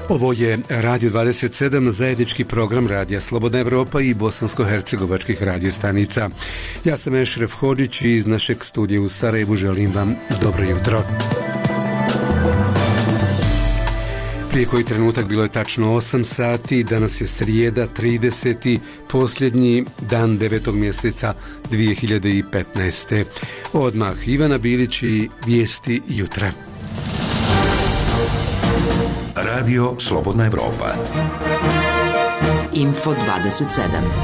Ovo je Radio 27, zajednički program Radija Slobodna Evropa i bosansko-hercegovačkih radiostanica. Ja sam Ešref Hodžić i iz našeg studija u Sarajevu želim vam dobro jutro. Prije koji trenutak bilo je tačno 8 sati, danas je srijeda, 30. posljednji dan 9. mjeseca 2015. Odmah Ivana Bilić i vijesti jutra. Radio Slobodna Evropa. Info 27.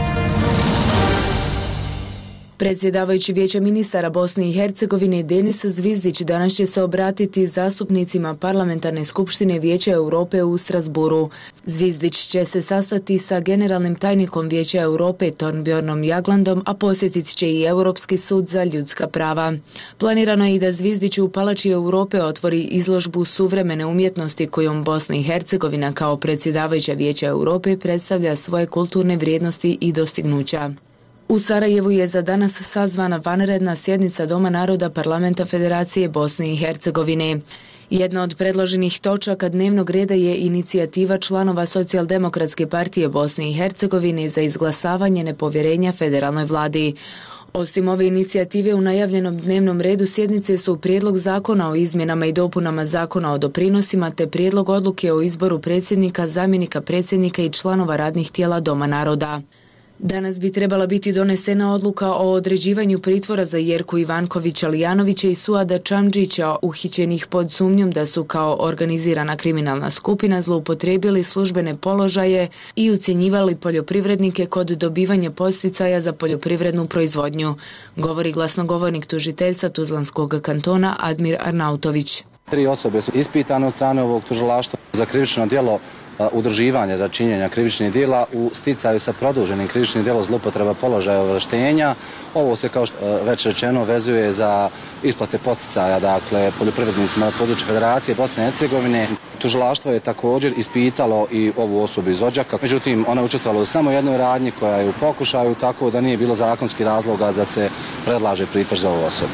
Predsjedavajući Vijeća ministara Bosne i Hercegovine Denis Zvizdić danas će se obratiti zastupnicima Parlamentarne skupštine Vijeća Europe u Strasburu. Zvizdić će se sastati sa generalnim tajnikom Vijeća Europe Torbjörnom Jaglandom, a posjetit će i Europski sud za ljudska prava. Planirano je i da Zvizdić u Palači Europe otvori izložbu suvremene umjetnosti kojom Bosna i Hercegovina kao predsjedavajuća Vijeća Europe predstavlja svoje kulturne vrijednosti i dostignuća. U Sarajevu je za danas sazvana vanredna sjednica Doma naroda Parlamenta Federacije Bosne i Hercegovine. Jedna od predloženih točaka dnevnog reda je inicijativa članova Socijaldemokratske partije Bosne i Hercegovine za izglasavanje nepovjerenja federalnoj vladi. Osim ove inicijative u najavljenom dnevnom redu sjednice su prijedlog zakona o izmjenama i dopunama zakona o doprinosima te prijedlog odluke o izboru predsjednika, zamjenika predsjednika i članova radnih tijela Doma naroda. Danas bi trebala biti donesena odluka o određivanju pritvora za Jerku Ivankovića Lijanovića i Suada Čamđića, uhićenih pod sumnjom da su kao organizirana kriminalna skupina zloupotrijebili službene položaje i ucjenjivali poljoprivrednike kod dobivanja podsticaja za poljoprivrednu proizvodnju, govori glasnogovornik tužiteljstva Tuzlanskog kantona Admir Arnautović. 3 osobe su ispitane od strane ovog tužilaštva za krivično djelo udruživanja za činjenja krivičnih djela u sticaju sa produženim krivičnim djelom zloupotreba položaja ovlaštenja. Ovo se, kao što već rečeno, vezuje za isplate podsticaja, dakle, poljoprivrednicima na području Federacije Bosne i Hercegovine. Tužilaštvo je također ispitalo i ovu osobu iz Odžaka, međutim ona je učestvovala u samo jednoj radnji koja je u pokušaju, tako da nije bilo zakonski razloga da se predlaže pritvor za ovu osobu.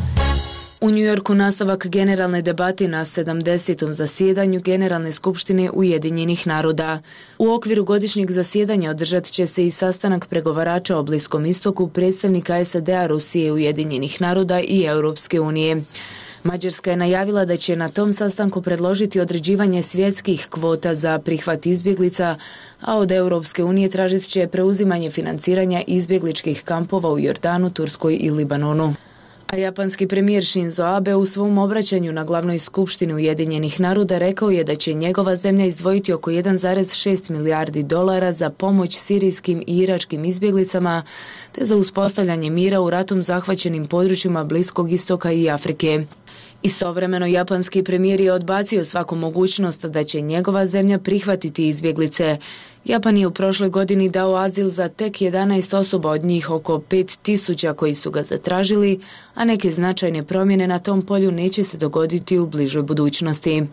U Njujorku nastavak generalne debate na 70. zasjedanju Generalne skupštine Ujedinjenih naroda. U okviru godišnjeg zasjedanja održat će se i sastanak pregovarača o Bliskom istoku, predstavnika SAD-a, Rusije, Ujedinjenih naroda i Europske unije. Mađarska je najavila da će na tom sastanku predložiti određivanje svjetskih kvota za prihvat izbjeglica, a od Europske unije tražit će preuzimanje financiranja izbjegličkih kampova u Jordanu, Turskoj i Libanonu. A japanski premijer Shinzo Abe u svom obraćanju na glavnoj skupštini Ujedinjenih naroda rekao je da će njegova zemlja izdvojiti oko 1,6 milijardi dolara za pomoć sirijskim i iračkim izbjeglicama te za uspostavljanje mira u ratom zahvaćenim područjima Bliskog istoka i Afrike. Istovremeno, japanski premijer je odbacio svaku mogućnost da će njegova zemlja prihvatiti izbjeglice. Japan je u prošloj godini dao azil za tek 11 osoba, od njih oko 5.000 koji su ga zatražili, a neke značajne promjene na tom polju neće se dogoditi u bližoj budućnosti.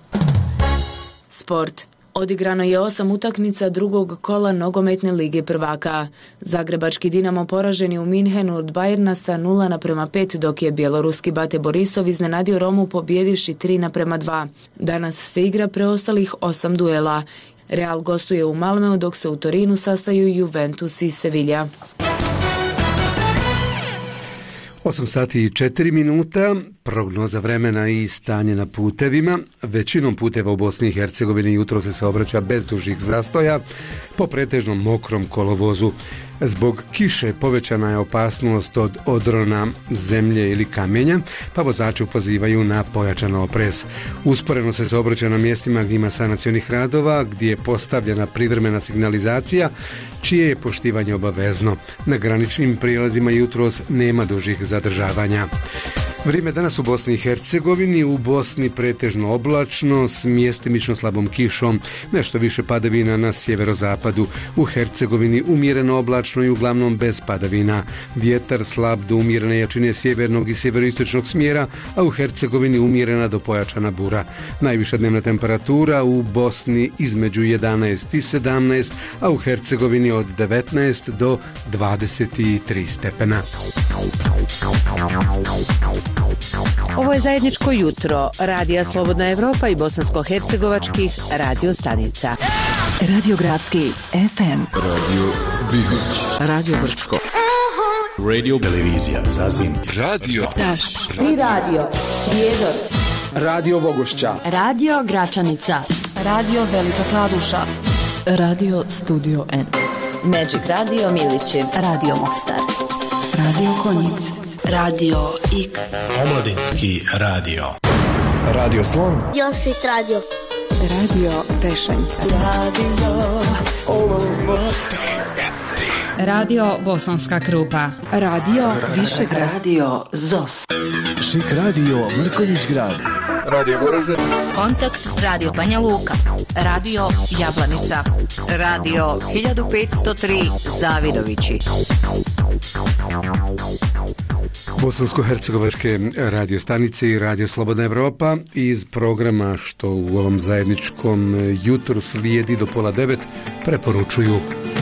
Sport. Odigrano je 8 utakmica drugog kola nogometne lige prvaka. Zagrebački Dinamo poražen je u Minhenu od Bayerna sa 0:5, dok je bjeloruski Bate Borisov iznenadio Romu pobijedivši 3:2. Danas se igra preostalih 8 duela. Real gostuje u Malmeu, dok se u Torinu sastaju Juventus i Sevilla. 8 sati i 4 minuta, prognoza vremena i stanje na putevima. Većinom puteva u Bosni i Hercegovini jutro se saobraća bez dužih zastoja po pretežnom mokrom kolovozu. Zbog kiše povećana je opasnost od odrona zemlje ili kamenja, pa vozači pozivaju na pojačan oprez. Usporeno se saobraća na mjestima gdje ima sanacionih radova, gdje je postavljena privremena signalizacija, čije je poštivanje obavezno. Na graničnim prijelazima jutros nema dužih zadržavanja. Vrijeme danas u Bosni i Hercegovini, u Bosni pretežno oblačno s mjestimično slabom kišom, nešto više padavina na sjeverozapadu. U Hercegovini umjereno oblačno i uglavnom bez padavina. Vjetar slab do umjerene jačine sjevernog i sjeveroistočnog smjera, a u Hercegovini umjerena do pojačana bura. Najviša dnevna temperatura u Bosni između 11 i 17, a u Hercegovini od 19 do 23 stepena. Ovo je zajedničko jutro Radija Slobodna Evropa i bosansko-hercegovačkih radio stanica. Radio Gradski FM, Radio Bihać, Radio Brčko, Radio Televizija Zazin, Radio Taš I radio Prijedor, Radio Vogošća, Radio Gračanica, Radio Velika Kladuša, Radio Studio N, Magic Radio Milići, Radio Mostar, Radio Konjic, Radio X, Omladinski radio, Radio Slon, Josit Radio, Radio Tešanj, Radio Bosanska Krupa, Radio Višegrad, Radio ZOS, Šik radio Mrkonjić Grad, Radio Goražde, Kontakt Radio Banja Luka, Radio Jablanica, Radio 1503 Zavidovići, Bosansko-hercegovačke radio stanice i Radio Slobodna Evropa iz programa što u ovom zajedničkom jutru slijedi do 8:30 preporučuju.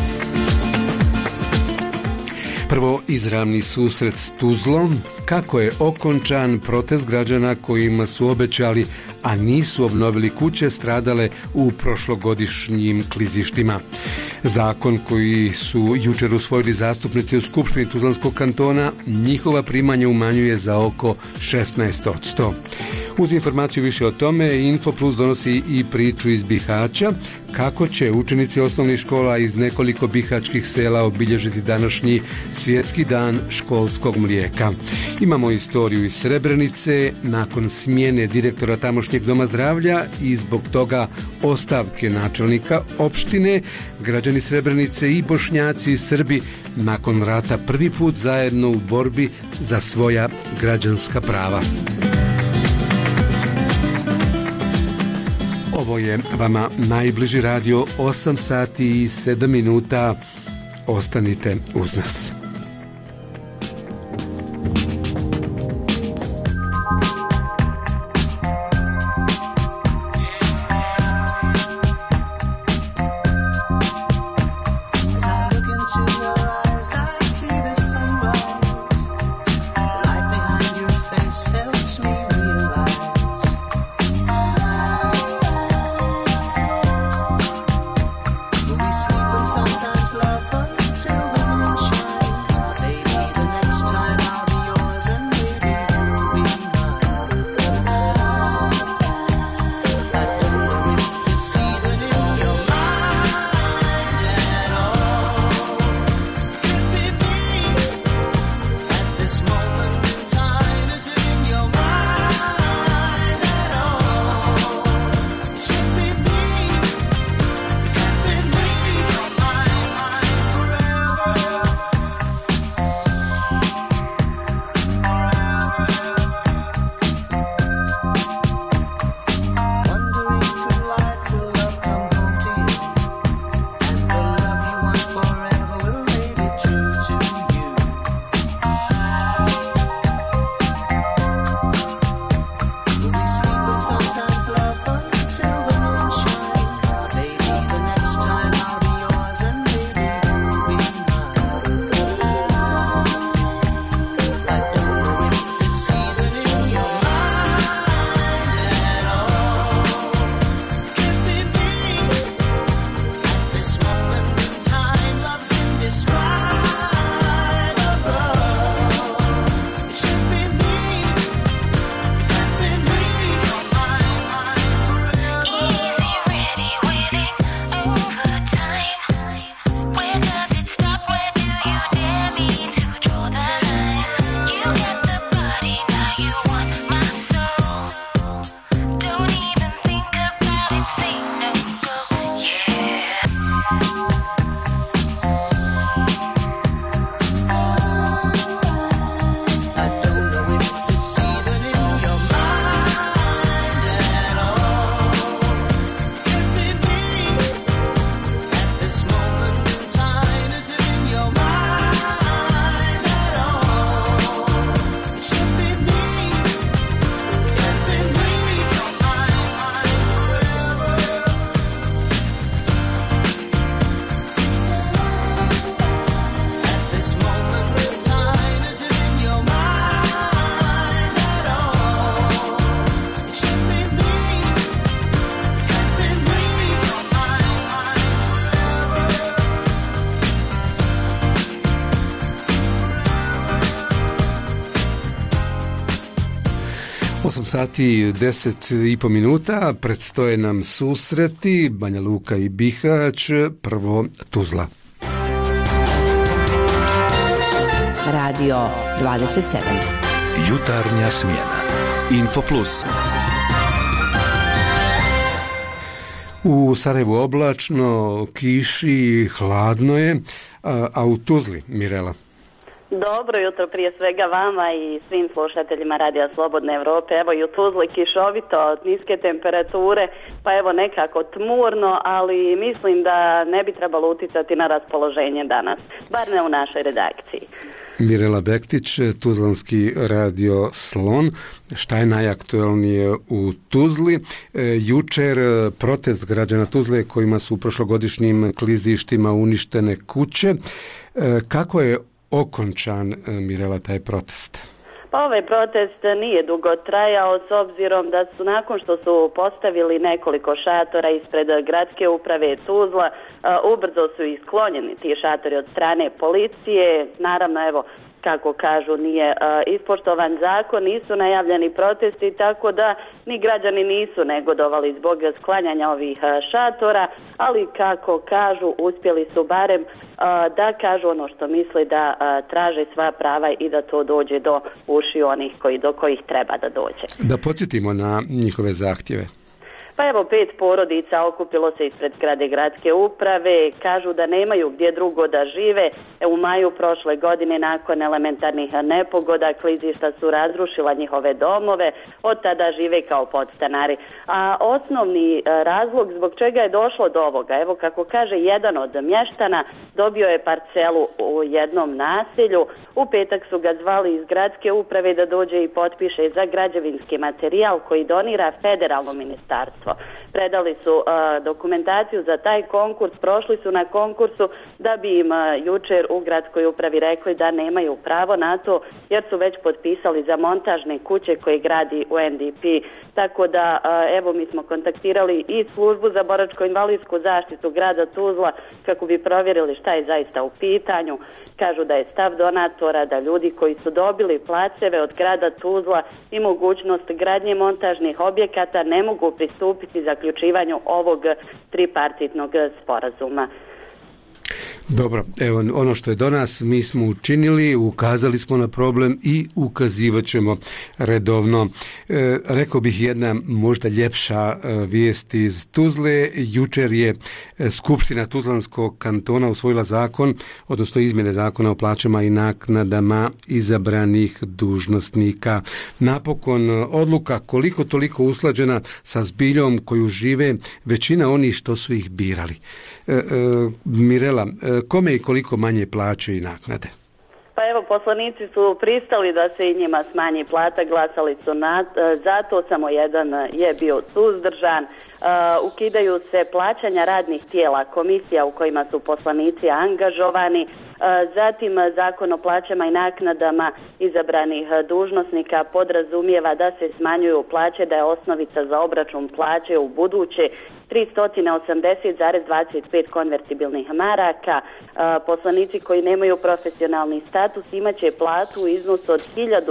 Prvo, izravni susret s Tuzlom, kako je okončan protest građana kojima su obećali, a nisu obnovili kuće stradale u prošlogodišnjim klizištima. Zakon koji su jučer usvojili zastupnici u Skupštini Tuzlanskog kantona, njihova primanja umanjuje za oko 16%. Uz informaciju više o tome, Info Plus donosi i priču iz Bihaća, kako će učenici osnovnih škola iz nekoliko bihaćkih sela obilježiti današnji svjetski dan školskog mlijeka. Imamo istoriju iz Srebrenice, nakon smjene direktora tamošnjeg doma zdravlja i zbog toga ostavke načelnika opštine, građani Srebrenice i Bošnjaci i Srbi nakon rata prvi put zajedno u borbi za svoja građanska prava. Ovo je vama najbliži radio, 8 sati i 7 minuta. Ostanite uz nas. sati i 10,5 minuta, predstoje nam susreti Banja Luka i Bihać, prvo Tuzla. Radio 27. Jutarnja smjena. Info Plus. U Sarajevu oblačno, kiši, hladno je, a u Tuzli, Mirela? Dobro jutro prije svega vama i svim slušateljima Radija Slobodne Evrope. Evo i u Tuzli kišovito, niske temperature, pa evo nekako tmurno, ali mislim da ne bi trebalo uticati na raspoloženje danas, bar ne u našoj redakciji. Mirela Bektić, Tuzlanski radio Slon. Šta je najaktuelnije u Tuzli? Jučer protest građana Tuzle kojima su u prošlogodišnjim klizištima uništene kuće. Kako je okončan, Mirela, taj protest? Pa ovaj protest nije dugo trajao s obzirom da su nakon što su postavili nekoliko šatora ispred gradske uprave Tuzla, ubrzo su isklonjeni ti šatori od strane policije. Naravno, evo, kako kažu, nije ispoštovan zakon, nisu najavljeni protesti, tako da ni građani nisu negodovali zbog sklanjanja ovih šatora, ali kako kažu, uspjeli su barem da kažu ono što misli, da traže sva prava i da to dođe do ušiju onih do kojih treba da dođe. Da podsjetimo na njihove zahtjeve. Pa evo, 5 porodica okupilo se ispred zgrade gradske uprave, kažu da nemaju gdje drugo da žive. U maju prošle godine nakon elementarnih nepogoda klizišta su razrušila njihove domove, od tada žive kao podstanari. A osnovni razlog zbog čega je došlo do ovoga, evo kako kaže jedan od mještana, dobio je parcelu u jednom naselju, u petak su ga zvali iz gradske uprave da dođe i potpiše za građevinski materijal koji donira federalno ministarstvo. Predali su dokumentaciju za taj konkurs, prošli su na konkursu da bi im jučer u gradskoj upravi rekli da nemaju pravo na to jer su već potpisali za montažne kuće koje gradi UNDP. Tako da, evo, mi smo kontaktirali i službu za boračko-invalidsku zaštitu grada Tuzla kako bi provjerili šta je zaista u pitanju. Kažu da je stav donatora da ljudi koji su dobili placeve od grada Tuzla i mogućnost gradnje montažnih objekata ne mogu pristupiti zaključivanju ovog tripartitnog sporazuma. Dobro, evo ono što je do nas mi smo učinili, ukazali smo na problem i ukazivat ćemo redovno. Rekao bih jedna možda ljepša vijest iz Tuzle. Jučer je Skupština Tuzlanskog kantona usvojila zakon, odnosno izmjene zakona o plaćama i naknadama izabranih dužnosnika. Napokon odluka koliko toliko usklađena sa zbiljom koju žive većina onih što su ih birali. Mirela, kome i koliko manje plaće i naknade? Pa evo, poslanici su pristali da se i njima smanji plata, glasali su za to, samo jedan je bio suzdržan. Ukidaju se plaćanja radnih tijela, komisija u kojima su poslanici angažovani. Zatim zakon o plaćama i naknadama izabranih dužnosnika podrazumijeva da se smanjuju plaće, da je osnovica za obračun plaće u buduće 380,25 konvertibilnih maraka. Poslanici koji nemaju profesionalni status imat će platu u iznosu od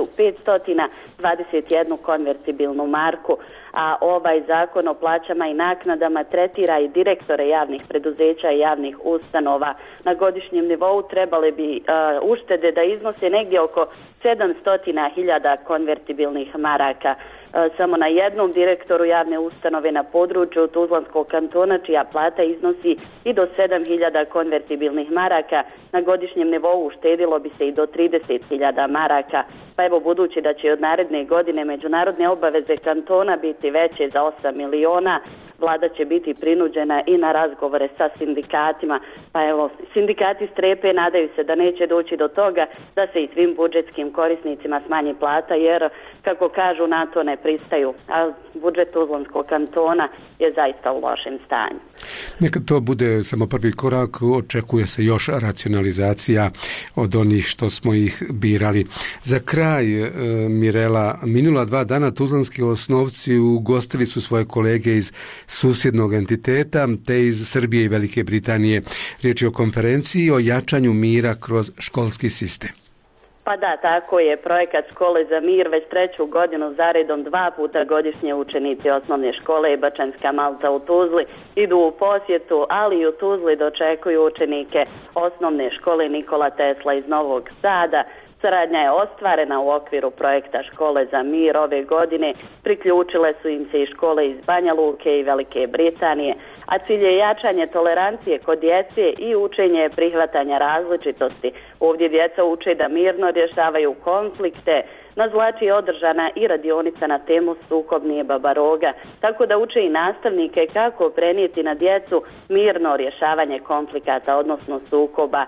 1521 konvertibilnu marku. A ovaj zakon o plaćama i naknadama tretira i direktore javnih preduzeća i javnih ustanova. Na godišnjem nivou trebale bi uštede da iznose negdje oko 700.000 konvertibilnih maraka. Samo na jednom direktoru javne ustanove na području Tuzlanskog kantona, čija plata iznosi i do 7.000 konvertibilnih maraka, na godišnjem nivou uštedilo bi se i do 30.000 maraka. Pa evo, budući da će od naredne godine međunarodne obaveze kantona biti veće za 8 miliona, vlada će biti prinuđena i na razgovore sa sindikatima. Pa evo, sindikati strepe, nadaju se da neće doći do toga da se i svim budžetskim korisnicima smanji plata, jer, kako kažu, na to ne pristaju. A budžet Tuzlanskog kantona je zaista u lošem stanju. Neka to bude samo prvi korak, očekuje se još racionalizacija od onih što smo ih birali. Za kraj, Mirela, minula 2 dana tuzlanski osnovci ugostili su svoje kolege iz susjednog entiteta te iz Srbije i Velike Britanije. Riječ je o konferenciji o jačanju mira kroz školski sistem. Pa da, tako je. Projekat Škole za mir već 3. godinu zaredom 2 puta godišnje učenici osnovne škole Ibačanska Malta u Tuzli idu u posjetu, ali i u Tuzli dočekuju učenike osnovne škole Nikola Tesla iz Novog Sada. Saradnja je ostvarena u okviru projekta Škole za mir ove godine. Priključile su im se i škole iz Banja Luke i Velike Britanije, a cilj je jačanje tolerancije kod djece i učenje prihvatanja različitosti. Ovdje djeca uče da mirno rješavaju konflikte. Na Zlači je održana i radionica na temu sukob nije baba roga, tako da uče i nastavnike kako prenijeti na djecu mirno rješavanje konflikata, odnosno sukoba.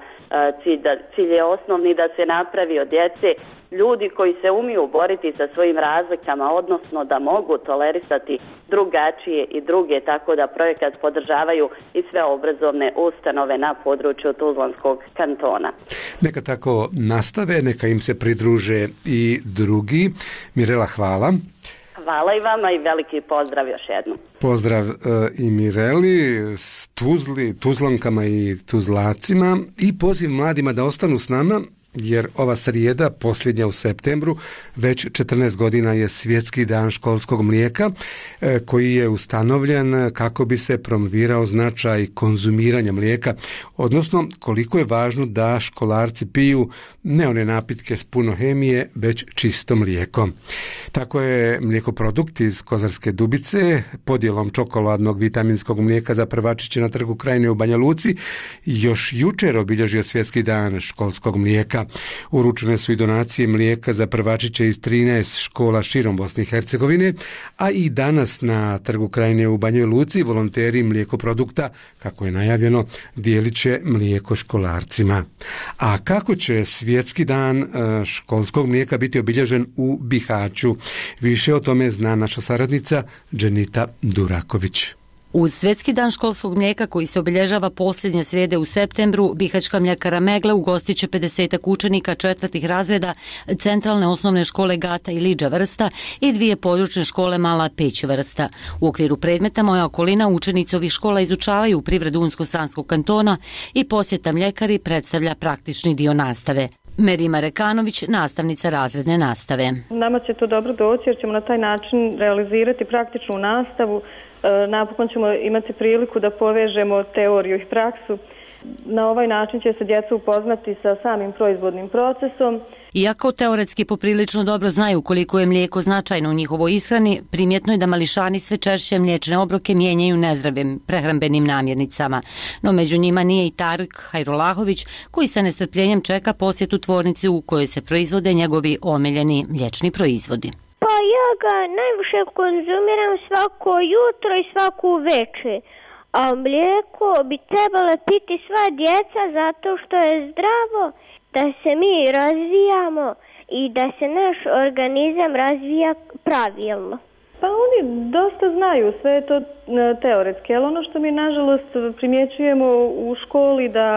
Cilj je osnovni da se napravi od djece ljudi koji se umiju boriti sa svojim razlikama, odnosno da mogu tolerisati drugačije i druge, tako da projekat podržavaju i sve obrazovne ustanove na području Tuzlanskog kantona. Neka tako nastave, neka im se pridruže i drugi. Mirela, hvala. Hvala i vama i veliki pozdrav još jednom. Pozdrav i Mireli, s Tuzlankama i Tuzlacima i poziv mladima da ostanu s nama, jer ova srijeda, posljednja u septembru, već 14 godina je Svjetski dan školskog mlijeka koji je ustanovljen kako bi se promovirao značaj konzumiranja mlijeka, odnosno koliko je važno da školarci piju ne one napitke s puno hemije, već čisto mlijeko. Tako je mlijekoprodukt iz Kozarske Dubice podjelom čokoladnog vitaminskog mlijeka za prvačiće na Trgu Krajine u Banja Luci još jučer obilježio Svjetski dan školskog mlijeka. Uručene su i donacije mlijeka za prvačiće iz 13 škola širom Bosne i Hercegovine, a i danas na Trgu Krajine u Banjoj Luci volonteri mlijekoprodukta, kako je najavljeno, dijelit će mlijeko školarcima. A kako će Svjetski dan školskog mlijeka biti obilježen u Bihaću? Više o tome zna naša saradnica Dženita Duraković. Uz Svjetski dan školskog mlijeka koji se obilježava posljednje srijede u septembru, Bihaćka mljekara Megla ugostit će 50 učenika 4. razreda Centralne osnovne škole Gata i Liđa Vrsta i 2 područne škole Mala Peć Vrsta. U okviru predmeta Moja okolina učenici ovih škola izučavaju privredu Unsko-Sanskog kantona i posjeta mljekari predstavlja praktični dio nastave. Merima Rekanović, nastavnica razredne nastave. Nama će to dobro doći jer ćemo na taj način realizirati praktičnu nastavu. Napokon ćemo imati priliku da povežemo teoriju i praksu. Na ovaj način će se djeca upoznati sa samim proizvodnim procesom. Iako teoretski poprilično dobro znaju koliko je mlijeko značajno u njihovoj ishrani, primjetno je da mališani sve češće mliječne obroke mijenjaju nezdravim prehrambenim namirnicama. No među njima nije i Tarik Hajrolahović, koji sa nestrpljenjem čeka posjetu tvornici u kojoj se proizvode njegovi omiljeni mliječni proizvodi. Pa ja ga najviše konzumiram svako jutro i svaku večer. A mlijeko bi trebala piti sva djeca zato što je zdravo, da se mi razvijamo i da se naš organizam razvija pravilno. Pa oni dosta znaju, sve je to teoretski, ali ono što mi nažalost primjećujemo u školi da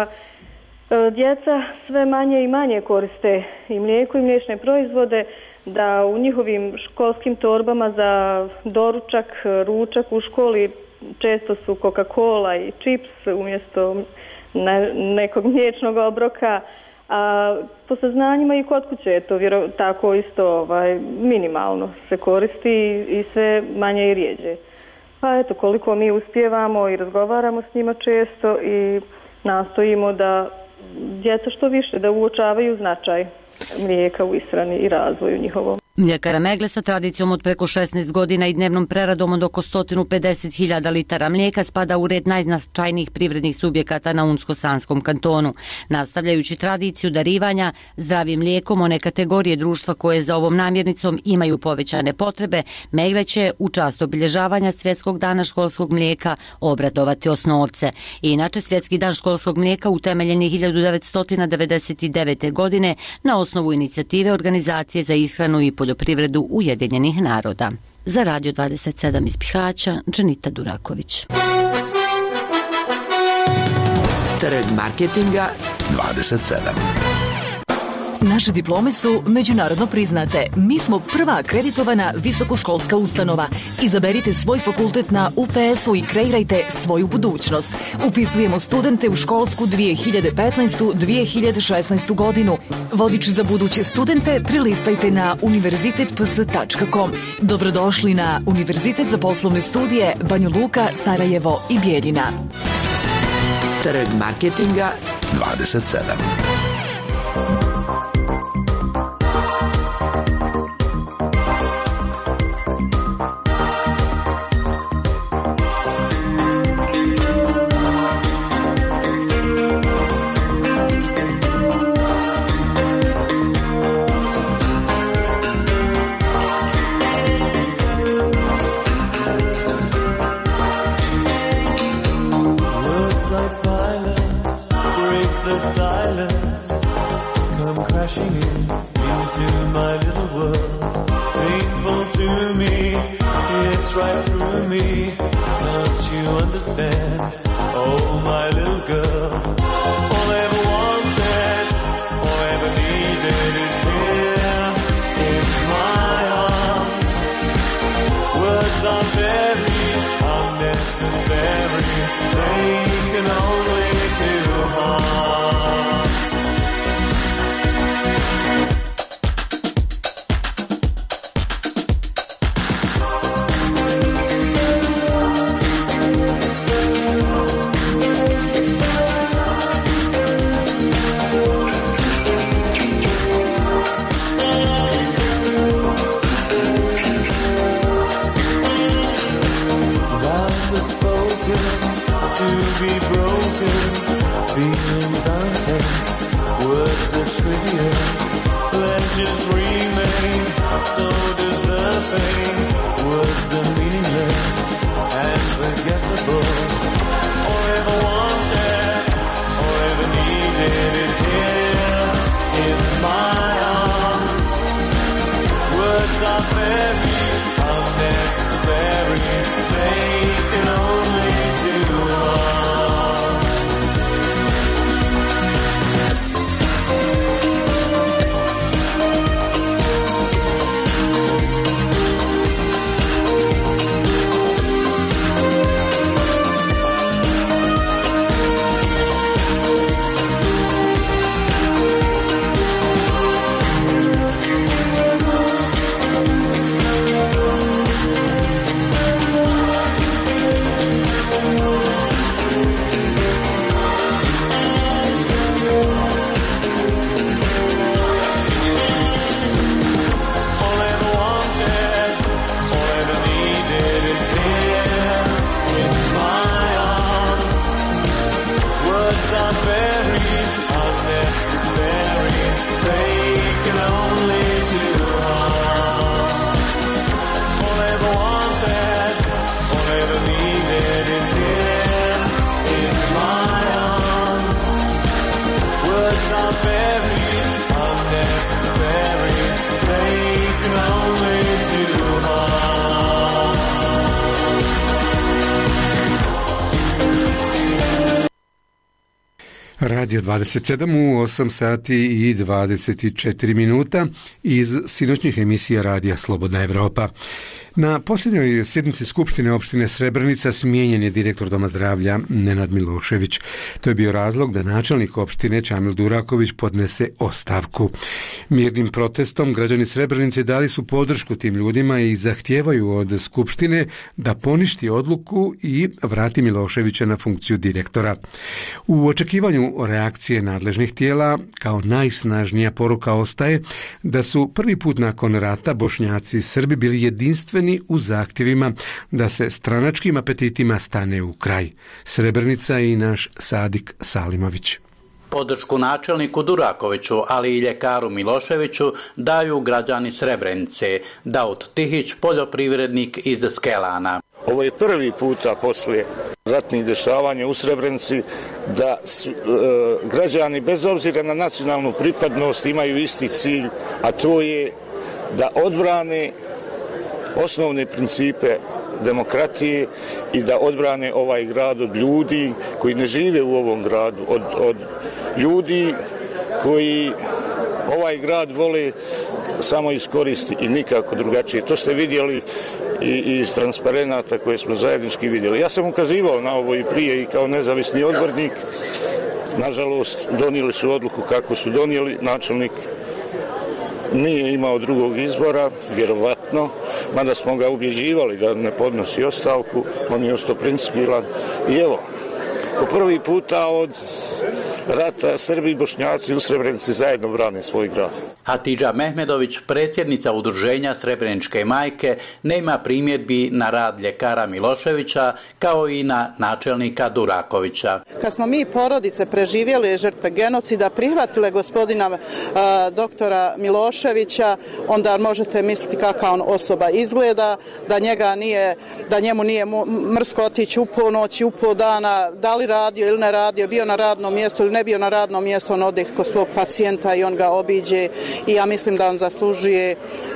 djeca sve manje i manje koriste i mlijeko i mliječne proizvode, da u njihovim školskim torbama za doručak, ručak u školi često su Coca-Cola i čips umjesto nekog mliječnog obroka, a po saznanjima i kod kuće je to tako isto minimalno se koristi i sve manje i rijeđe. Pa eto, koliko mi uspijevamo i razgovaramo s njima često i nastojimo da djeca što više da uočavaju značaj mlijeka u ishrani i razvoju njihovom. Mljekara Megle sa tradicijom od preko 16 godina i dnevnom preradom od oko 150.000 litara mlijeka spada u red najznačajnijih privrednih subjekata na Unsko-Sanskom kantonu. Nastavljajući tradiciju darivanja zdravim mlijekom one kategorije društva koje za ovom namirnicom imaju povećane potrebe, Megle će u čast obilježavanja Svjetskog dana školskog mlijeka obradovati osnovce. Inače, Svjetski dan školskog mlijeka utemeljen je 1999. godine na osnovu inicijative Organizacije za ishranu i poljoprivredu Ujedinjenih naroda. Za Radio 27 iz Bihaća, Dženita Duraković. Trg marketinga 27. Naše diplome su međunarodno priznate. Mi smo prva akreditovana visokoškolska ustanova. Izaberite svoj fakultet na UPS-u i kreirajte svoju budućnost. Upisujemo studente u školsku 2015-2016 godinu. Vodič za buduće studente prilistajte na univerzitetps.com. Dobrodošli na Univerzitet za poslovne studije Banja Luka, Sarajevo i Bijeljina. Trg marketinga 27. Radio 27 u 8 sati i 24 minuta iz sinoćnih emisija Radija Slobodna Evropa. Na posljednjoj sjednici Skupštine opštine Srebrenica smijenjen je direktor Doma zdravlja Nenad Milošević. To je bio razlog da načelnik opštine Čamil Duraković podnese ostavku. Mirnim protestom građani Srebrenice dali su podršku tim ljudima i zahtijevaju od Skupštine da poništi odluku i vrati Miloševića na funkciju direktora. U očekivanju reakcije nadležnih tijela kao najsnažnija poruka ostaje da su prvi put nakon rata Bošnjaci i Srbi bili jedinstveni u zahtjevima da se stranačkim apetitima stane u kraj. Srebrenica i naš Sadik Salimović. Podršku načelniku Durakoviću, ali i ljekaru Miloševiću daju građani Srebrenice. Daud Tihić, poljoprivrednik iz Skelana. Ovo je prvi puta poslije ratnih dešavanja u Srebrenici da su, građani bez obzira na nacionalnu pripadnost imaju isti cilj, a to je da odbrane osnovne principe demokratije i da odbrane ovaj grad od ljudi koji ne žive u ovom gradu, od ljudi koji Ovaj grad voli samo iskoristi i nikako drugačije. To ste vidjeli i iz transparenata koje smo zajednički vidjeli. Ja sam ukazivao na ovo i prije i kao nezavisni odbornik. Nažalost, donijeli su odluku kako su donijeli. Načelnik nije imao drugog izbora, vjerovatno, mada smo ga ubjeđivali da ne podnosi ostavku, on je ostao principijelan. I evo, po prvi puta od rata Srbi i Bošnjaci u Srebrenici zajedno brane svoj grad. Hatidža Mehmedović, predsjednica udruženja Srebreničke majke, nema primjedbi na rad ljekara Miloševića kao i na načelnika Durakovića. Kad smo mi porodice preživjeli žrtve genocida, prihvatile gospodina doktora Miloševića, onda možete misliti kakva on osoba izgleda, da njemu nije mrsko otići u ponoć, u pol dana, da li radio ili ne radio, bio na radnom mjestu ili ne bio na radnom mjestu, on ode kod svog pacijenta i on ga obiđe i ja mislim da on zaslužuje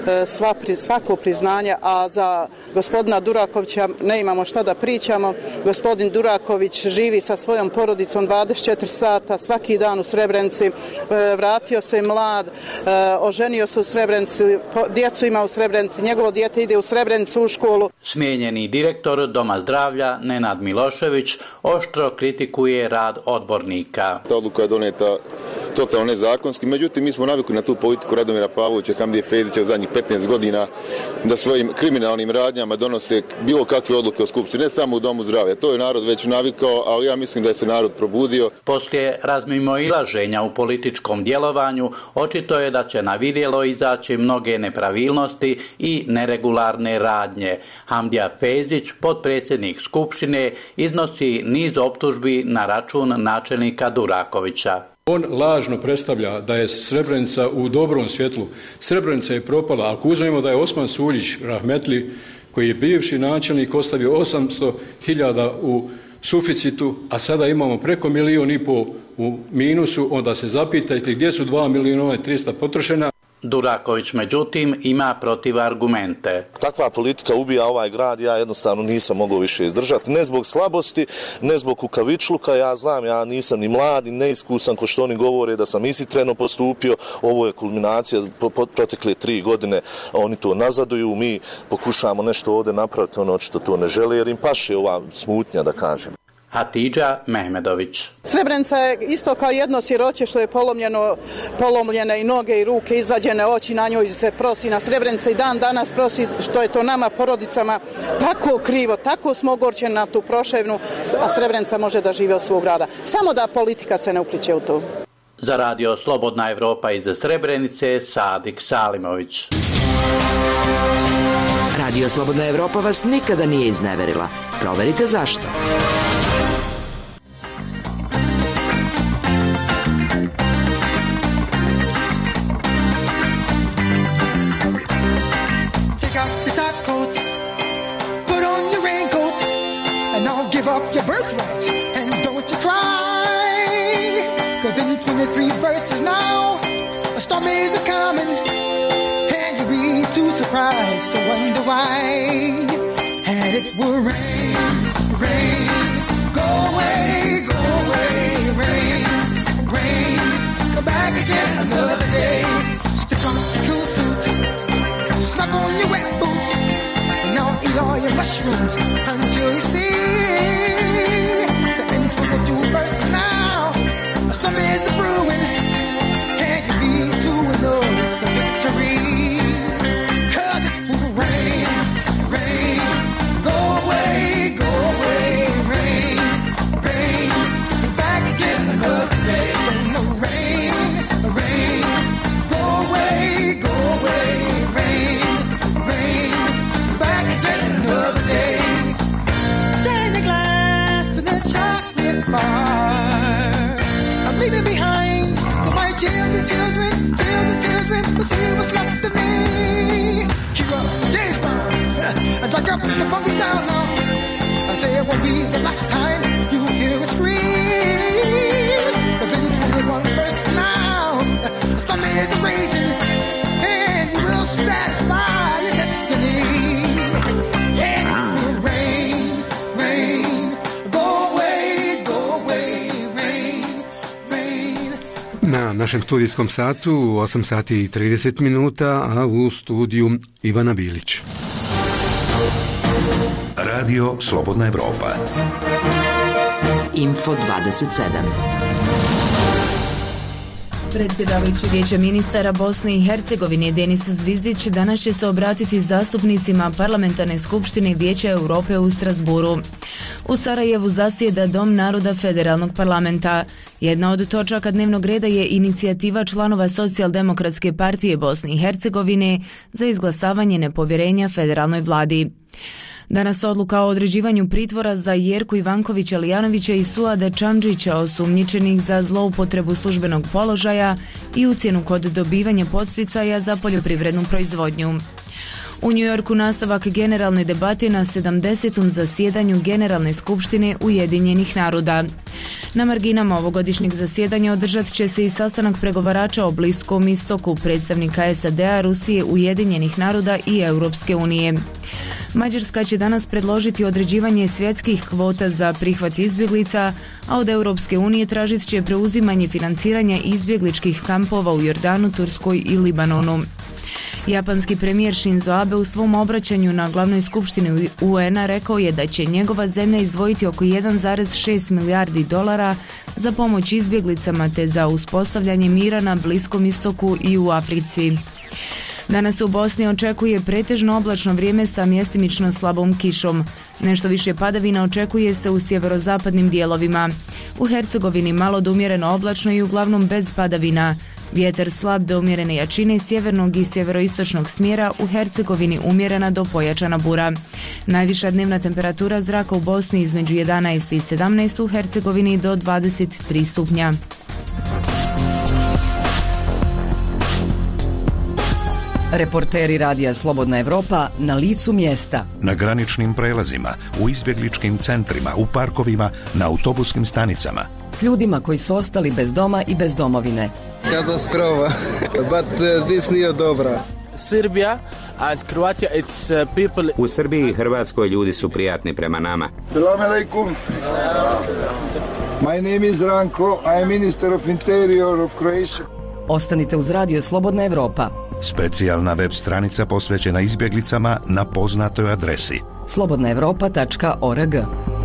svako priznanje, a za gospodina Durakovića ne imamo šta da pričamo. Gospodin Duraković živi sa svojom porodicom 24 sata, svaki dan u Srebrenici, vratio se mlad, oženio se u Srebrenici, djecu ima u Srebrenici, njegovo dijete ide u Srebrenicu u školu. Smijenjeni direktor Doma zdravlja Nenad Milošević oštro kritikuje rad odbornika. Ta odluka je donijeta totalno nezakonski, međutim mi smo navikli na tu politiku Radomira Pavlovića, Hamdije Fejzića u zadnjih 15 godina da svojim kriminalnim radnjama donose bilo kakve odluke o skupštini, ne samo u Domu zdravlja. To je narod već navikao, ali ja mislim da je se narod probudio. Poslije razmimoilaženja u političkom djelovanju, očito je da će na vidjelo izaći mnoge nepravilnosti i neregularne radnje. Hamdija Fejzić, potpredsjednik skupštine, iznosi niz optužbi na račun načelnika Durakovića. On lažno predstavlja da je Srebrenica u dobrom svjetlu. Srebrenica je propala. Ako uzmemo da je Osman Suljić rahmetli, koji je bivši načelnik, ostavio 800.000 u suficitu, a sada imamo preko 1,5 milijuna u minusu, onda se zapitajte gdje su 2.300.000 potrošena. Duraković, međutim, ima protivargumente. Takva politika ubija ovaj grad, ja jednostavno nisam mogao više izdržati. Ne zbog slabosti, ne zbog kukavičluka, ja znam, ja nisam ni mlad, ni neiskusan, ko što oni govore da sam isitreno postupio. Ovo je kulminacija protekle 3 godine, oni to nazaduju, mi pokušamo nešto ovdje napraviti, ono očito to ne žele, jer im paše ova smutnja, da kažem. Hatidža Mehmedović. Srebrenica je isto kao jedno siroće što je polomljene i noge i ruke, izvađene oči, na njoj se prosi. Na Srebrenica i dan danas prosi, što je to nama porodicama tako krivo, tako smo ogorčeni na tu proševnu, a Srebrenica može da žive od svog rada. Samo da politika se ne upliče u to. Za radio Slobodna Evropa iz Srebrenice, Sadik Salimović. Radio Slobodna Evropa vas nikada nije izneverila. Proverite zašto. Give up your birthright and don't you cry, 'cause in 23 verses now a storm is a-coming and you'll be too surprised to wonder why. And it will rain, rain, go away, rain, rain, come back again another day. Stick on your cool suit, snap on your wet boots, and now eat all your mushrooms until you see the end from the 2 verses now. A storm is a brewing, and you need to know the victory. 'Cause it will rain, rain, go away, rain, rain, come back again another day. Gonna rain, rain, go away, rain, rain, come back again another day. I'm leaving behind for my children, will see what's left of me. Keep up, James Brown, and drag up the funky sound now. I say it won't be the last time you hear a scream. 'Cause in 21 verses now, the storm is raging, and you will satisfy your destiny. Yeah, it will rain, rain, go away, rain, rain, Na našem studijskom satu 8 sati i 30 minuta, a u studiju Ivana Bilić. Radio Slobodna Evropa. Info 27. Predsjedavajući Vijeća ministara Bosne i Hercegovine Denis Zvizdić danas će se obratiti zastupnicima Parlamentarne skupštine Vijeća Europe u Strasburu. U Sarajevu zasjeda Dom naroda Federalnog parlamenta. Jedna od točaka dnevnog reda je inicijativa članova Socijaldemokratske partije Bosne i Hercegovine za izglasavanje nepovjerenja federalnoj vladi. Danas odluka o određivanju pritvora za Jerku Ivankovića Lijanovića i Suada Čamđića, osumnjičenih za zloupotrebu službenog položaja i ucjenu kod dobivanja podsticaja za poljoprivrednu proizvodnju. U Njujorku nastavak generalne debate na 70. zasjedanju Generalne skupštine Ujedinjenih naroda. Na marginama ovogodišnjeg zasjedanja održat će se i sastanak pregovarača o Bliskom istoku, predstavnika SAD-a, Rusije, Ujedinjenih naroda i Europske unije. Mađarska će danas predložiti određivanje svjetskih kvota za prihvat izbjeglica, a od Europske unije tražit će preuzimanje financiranja izbjegličkih kampova u Jordanu, Turskoj i Libanonu. Japanski premijer Shinzo Abe u svom obraćanju na glavnoj skupštini UN-a rekao je da će njegova zemlja izdvojiti oko 1,6 milijardi dolara za pomoć izbjeglicama te za uspostavljanje mira na Bliskom istoku i u Africi. Danas u Bosni očekuje pretežno oblačno vrijeme sa mjestimično slabom kišom. Nešto više padavina očekuje se u sjeverozapadnim dijelovima. U Hercegovini malo do umjereno oblačno i uglavnom bez padavina. Vjetar slab do umjerene jačine sjevernog i sjeveroistočnog smjera, u Hercegovini umjerena do pojačana bura. Najviša dnevna temperatura zraka u Bosni između 11 i 17, u Hercegovini do 23 stupnja. Reporteri Radija Slobodna Evropa na licu mjesta. Na graničnim prelazima, u izbjegličkim centrima, u parkovima, na autobuskim stanicama. S ljudima koji su ostali bez doma i bez domovine. Katastrofa, but this nije dobra. Serbia and Croatia, it's people. U Srbiji i Hrvatskoj ljudi su prijatni prema nama. Selam alaikum. My name is Ranko, I am Minister of Interior of Croatia. Ostanite uz Radio Slobodna Evropa. Specijalna web stranica posvećena izbjeglicama na poznatoj adresi slobodnaevropa.org.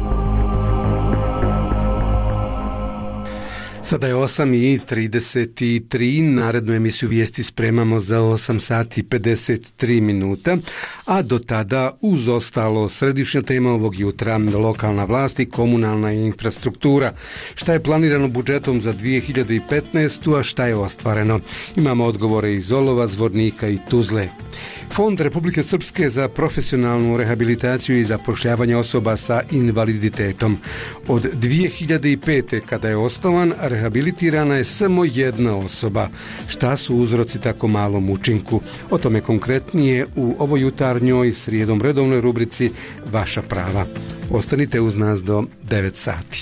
Sada je 8:33, narednu emisiju vijesti spremamo za 8 sati 53 minuta, a do tada uz ostalo središnja tema ovog jutra, lokalna vlast i komunalna infrastruktura. Šta je planirano budžetom za 2015. a šta je ostvareno? Imamo odgovore iz Olova, Zvornika i Tuzle. Fond Republike Srpske za profesionalnu rehabilitaciju i zapošljavanje osoba sa invaliditetom. Od 2005. kada je osnovan, rehabilitirana je samo jedna osoba. Šta su uzroci tako malom učinku? O tome konkretnije u ovoj jutarnjoj srijedom redovnoj rubrici Vaša prava. Ostanite uz nas do 9 sati.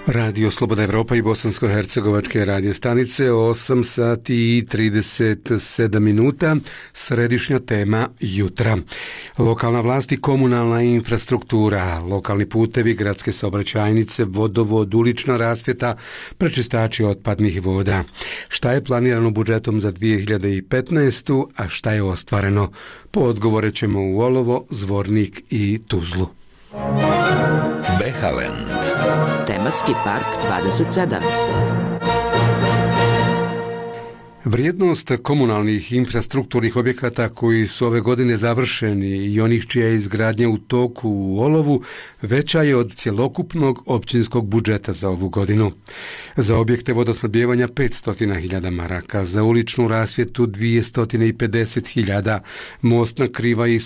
Radio Slobodna Evropa i bosansko-hercegovačke radio stanice, 8 sati i 37 minuta, središnja tema jutra. Lokalna vlast i komunalna infrastruktura, lokalni putevi, gradske saobraćajnice, vodovod, ulična rasvjeta, prečistači otpadnih voda. Šta je planirano budžetom za 2015. a šta je ostvareno? Po odgovore ćemo u Olovo, Zvornik i Tuzlu. Behalen. Tematski park 27. Vrijednost komunalnih infrastrukturnih objekata koji su ove godine završeni i onih čija je izgradnja u toku u Olovu veća je od cjelokupnog općinskog budžeta za ovu godinu. Za objekte vodosnabdijevanja 500.000 maraka, za uličnu rasvjetu 250.000, most na Krivaji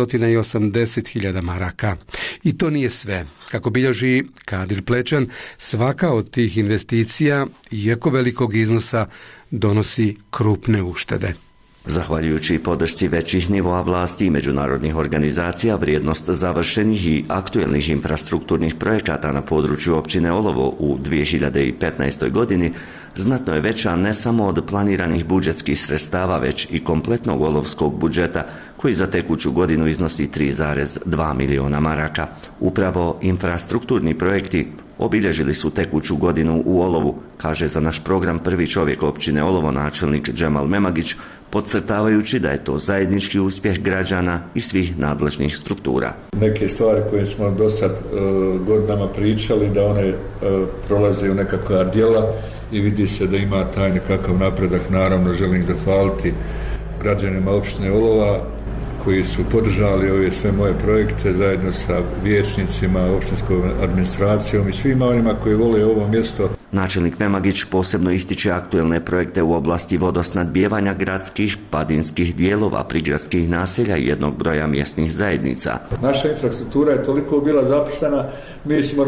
780.000 maraka. I to nije sve. Kako bilježi Kadir Plečan, svaka od tih investicija, iako velikog iznosa, donosi krupne uštede. Zahvaljujući podršci većih nivoa vlasti i međunarodnih organizacija, vrijednost završenih i aktuelnih infrastrukturnih projekata na području općine Olovo u 2015. godini znatno je veća ne samo od planiranih budžetskih sredstava, već i kompletnog olovskog budžeta, koji za tekuću godinu iznosi 3,2 miliona maraka. Upravo infrastrukturni projekti obilježili su tekuću godinu u Olovu, kaže za naš program prvi čovjek općine Olovo načelnik Džemal Memagić, podcrtavajući da je to zajednički uspjeh građana i svih nadležnih struktura. Neke stvari koje smo do sad godinama pričali, da one prolaze u nekakva djela i vidi se da ima taj nekakav napredak. Naravno, želim zahvaliti građanima općine Olova koji su podržali ove sve moje projekte zajedno sa vijećnicima, opštinskom administracijom i svima onima koji vole ovo mjesto. Načelnik Memagić posebno ističe aktuelne projekte u oblasti vodosnadbijevanja gradskih, padinskih dijelova, prigradskih naselja i jednog broja mjesnih zajednica. Naša infrastruktura je toliko bila zapuštena, mi smo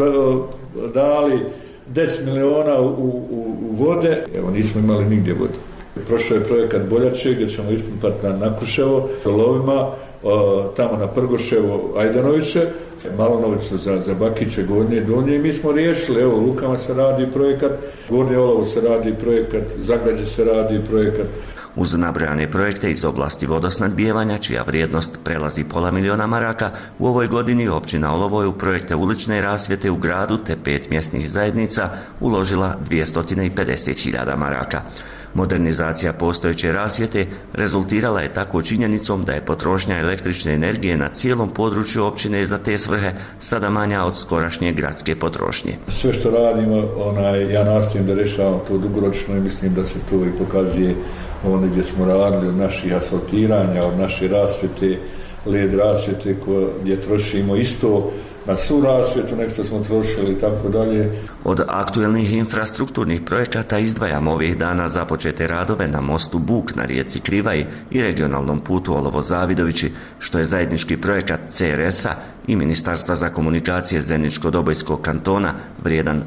dali 10 miliona u vode, evo nismo imali nigdje vode. Prošao je projekat Boljače gdje ćemo ispumpati na Kruševo, Lovima, tamo na Prgoševo, Ajdanoviće, Malonovicu za Bakiće, Gornje i Donje i mi smo riješili, evo u Lukama se radi projekat, Gornje Olovo se radi projekat, Zagrađe se radi projekat. Uz nabrojane projekte iz oblasti vodosnadbijevanja, čija vrijednost prelazi pola miliona maraka, u ovoj godini općina Olovo je u projekte ulične rasvjete u gradu te 5 mjesnih zajednica uložila 250.000 maraka. Modernizacija postojeće rasvjete rezultirala je tako činjenicom da je potrošnja električne energije na cijelom području općine za te svrhe sada manja od skorašnje gradske potrošnje. Sve što radimo, ja nastojim da rješavam to dugoročno i mislim da se to i pokazuje ono gdje smo radili od naših asfaltiranja, od naše rasvjete, led rasvjete gdje trošimo isto na svu rasvjetu, nešto smo trošili i tako dalje. Od aktuelnih infrastrukturnih projekata izdvajamo ovih dana započete radove na mostu Buk na rijeci Krivaj i regionalnom putu Olovo-Zavidovići, što je zajednički projekat CRS-a i Ministarstva za komunikacije Zeničko-Dobojskog kantona vrijedan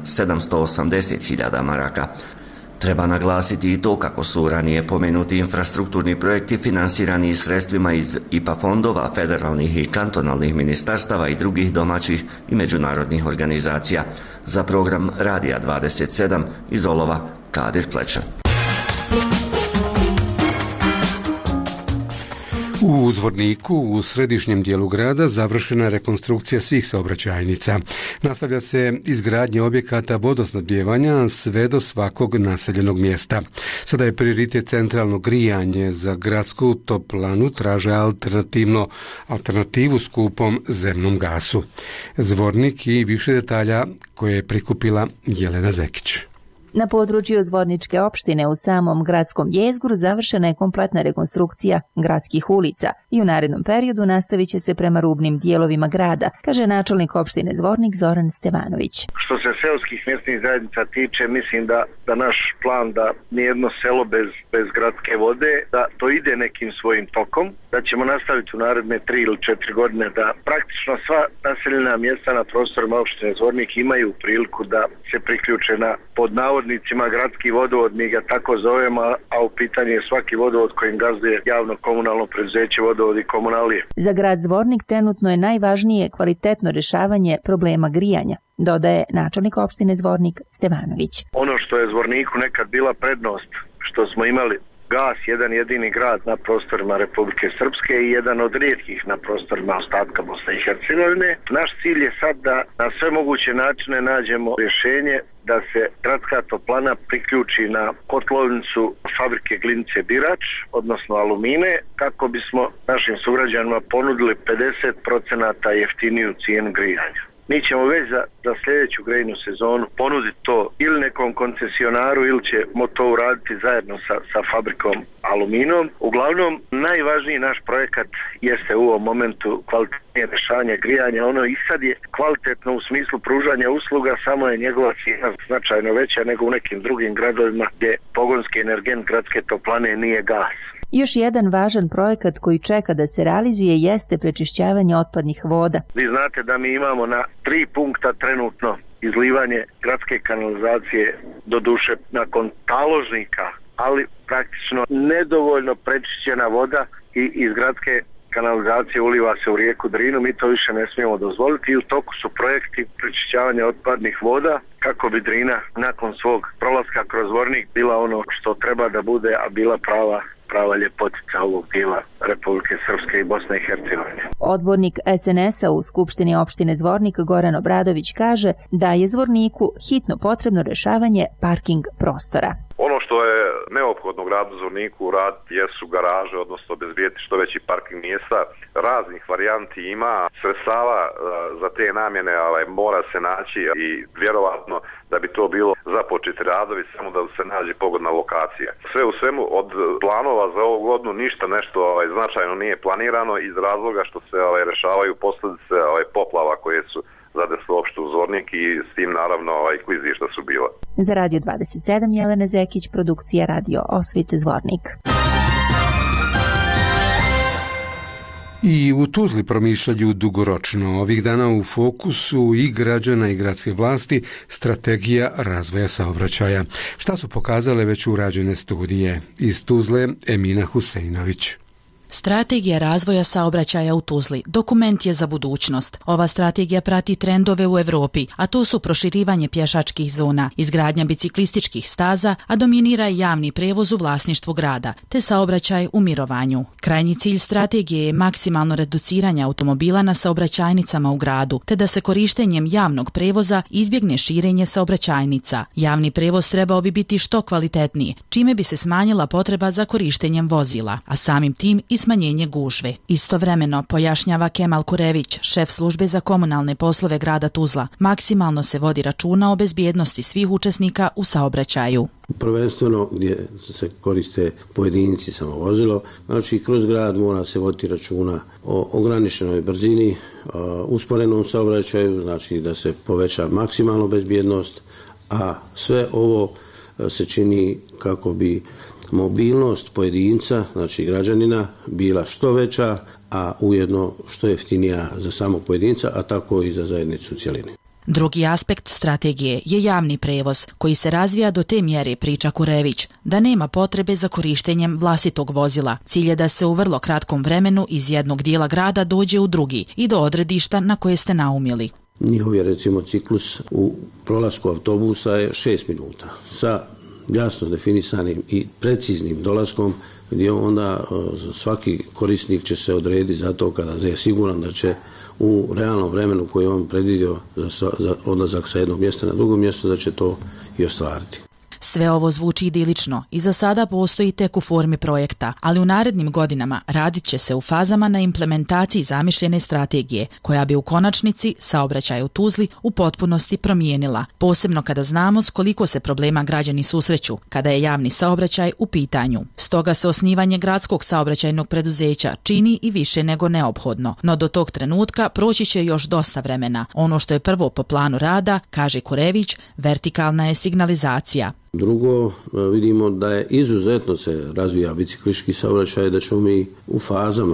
780.000 maraka. Treba naglasiti i to kako su ranije pomenuti infrastrukturni projekti finansirani sredstvima iz IPA fondova, federalnih i kantonalnih ministarstava i drugih domaćih i međunarodnih organizacija. Za program Radija 27 iz Olova, Kadir Plečan. U Zvorniku, u središnjem dijelu grada, završena je rekonstrukcija svih saobraćajnica. Nastavlja se izgradnja objekata vodosnabdijevanja sve do svakog naseljenog mjesta. Sada je prioritet centralno grijanje. Za gradsku toplanu traže alternativu skupom zemnom gasu. Zvornik i više detalja koje je prikupila Jelena Zekić. Na području Zvorničke opštine u samom gradskom jezgru završena je kompletna rekonstrukcija gradskih ulica i u narednom periodu nastavit će se prema rubnim dijelovima grada, kaže načelnik opštine Zvornik Zoran Stevanović. Što se seoskih mjesnih zajednica tiče, mislim da naš plan da nijedno selo bez gradske vode, da to ide nekim svojim tokom, da ćemo nastaviti u naredne 3 ili 4 godine da praktično sva naseljena mjesta na prostorima opštine Zvornik imaju priliku da se priključe na pod navodnicima navodnicima gradski vodovod, mi ga tako zovemo, a u pitanju je svaki vodovod kojim gazduje javno komunalno preduzeće Vodovod i komunalije. Za grad Zvornik trenutno je najvažnije kvalitetno rješavanje problema grijanja, dodaje načelnik opštine Zvornik Stevanović. Ono što je Zvorniku nekad bila prednost, što smo imali gas, jedan jedini grad na prostorima Republike Srpske i jedan od rijetkih na prostorima ostatka Bosne i Hercegovine. Naš cilj je sad da na sve moguće načine nađemo rješenje da se gradska toplana priključi na kotlovnicu fabrike Glinice Birač, odnosno Alumine, kako bismo našim sugrađanima ponudili 50% jeftiniju cijenu grijanja. Mi ćemo već za sljedeću grejnu sezonu ponuditi to ili nekom koncesionaru ili ćemo to uraditi zajedno sa fabrikom Aluminom. Uglavnom, najvažniji naš projekat jeste u ovom momentu kvalitetnije rješavanje grijanja. Ono i sad je kvalitetno u smislu pružanja usluga, samo je njegova cijena značajno veća nego u nekim drugim gradovima gdje pogonski energent gradske toplane nije gas. Još jedan važan projekat koji čeka da se realizuje jeste prečišćavanje otpadnih voda. Vi znate da mi imamo na 3 punkta trenutno izlivanje gradske kanalizacije, doduše nakon taložnika, ali praktično nedovoljno prečišćena voda i iz gradske kanalizacije uliva se u rijeku Drinu. Mi to više ne smijemo dozvoliti i u toku su projekti prečišćavanja otpadnih voda kako bi Drina nakon svog prolaska kroz Zvornik bila ono što treba da bude, a bila prava ljepotica ovog dijela Republike Srpske i Bosne i Hercegovine. Odbornik SNS-a u Skupštini opštine Zvornik Goran Obradović kaže da je Zvorniku hitno potrebno rješavanje parking prostora. Ono što je neophodno u gradu Zvorniku raditi jesu garaže, odnosno obezbijeti što veći parking mjesta. Raznih varijanti ima, sredstava za te namjene mora se naći i vjerovatno da bi to bilo započeti radovi, samo da se nađe pogodna lokacija. Sve u svemu od planova za ovu godinu ništa nešto značajno nije planirano iz razloga što se rešavaju posljedice poplava koje su zadesle opštu Zvornik i s tim naravno klizišta su bila. Za Radio 27 Jelena Zekić, produkcija Radio Osvit Zvornik. I u Tuzli promišljaju dugoročno. Ovih dana u fokusu i građana i gradske vlasti strategija razvoja saobraćaja. Šta su pokazale već urađene studije? Iz Tuzle Emina Huseinović. Strategija razvoja saobraćaja u Tuzli dokument je za budućnost. Ova strategija prati trendove u Europi, a to su proširivanje pješačkih zona, izgradnja biciklističkih staza, a dominira i javni prevoz u vlasništvu grada, te saobraćaj u mirovanju. Krajnji cilj strategije je maksimalno reduciranje automobila na saobraćajnicama u gradu, te da se korištenjem javnog prevoza izbjegne širenje saobraćajnica. Javni prevoz trebao bi biti što kvalitetniji, čime bi se smanjila potreba za korištenjem vozila, a samim tim i smanjenje gužve. Istovremeno, pojašnjava Kemal Kurević, šef službe za komunalne poslove grada Tuzla, maksimalno se vodi računa o bezbjednosti svih učesnika u saobraćaju. Prvenstveno gdje se koriste pojedinci samovozilo, znači kroz grad mora se voditi računa o ograničenoj brzini, usporenom saobraćaju, znači da se poveća maksimalno bezbjednost, a sve ovo se čini kako bi mobilnost pojedinca, znači građanina, bila što veća, a ujedno što jeftinija za samog pojedinca, a tako i za zajednicu u cjelini. Drugi aspekt strategije je javni prevoz, koji se razvija do te mjere, priča Kurević, da nema potrebe za korištenjem vlastitog vozila. Cilj je da se u vrlo kratkom vremenu iz jednog dijela grada dođe u drugi i do odredišta na koje ste naumili. Njihov je recimo ciklus u prolasku autobusa je 6 minuta sa jasno definisanim i preciznim dolaskom, gdje onda svaki korisnik će se odrediti za to kada je siguran da će u realnom vremenu koji je on predvidio za odlazak sa jednog mjesta na drugo mjesto, da će to i ostvariti. Sve ovo zvuči idilično i za sada postoji tek u formi projekta, ali u narednim godinama radit će se u fazama na implementaciji zamišljene strategije, koja bi u konačnici saobraćaj u Tuzli u potpunosti promijenila, posebno kada znamo s koliko se problema građani susreću kada je javni saobraćaj u pitanju. Stoga se osnivanje gradskog saobraćajnog preduzeća čini i više nego neophodno, no do tog trenutka proći će još dosta vremena. Ono što je prvo po planu rada, kaže Kurević, vertikalna je signalizacija. Drugo, vidimo da je izuzetno se razvija biciklistički saobraćaj, da ćemo mi u fazama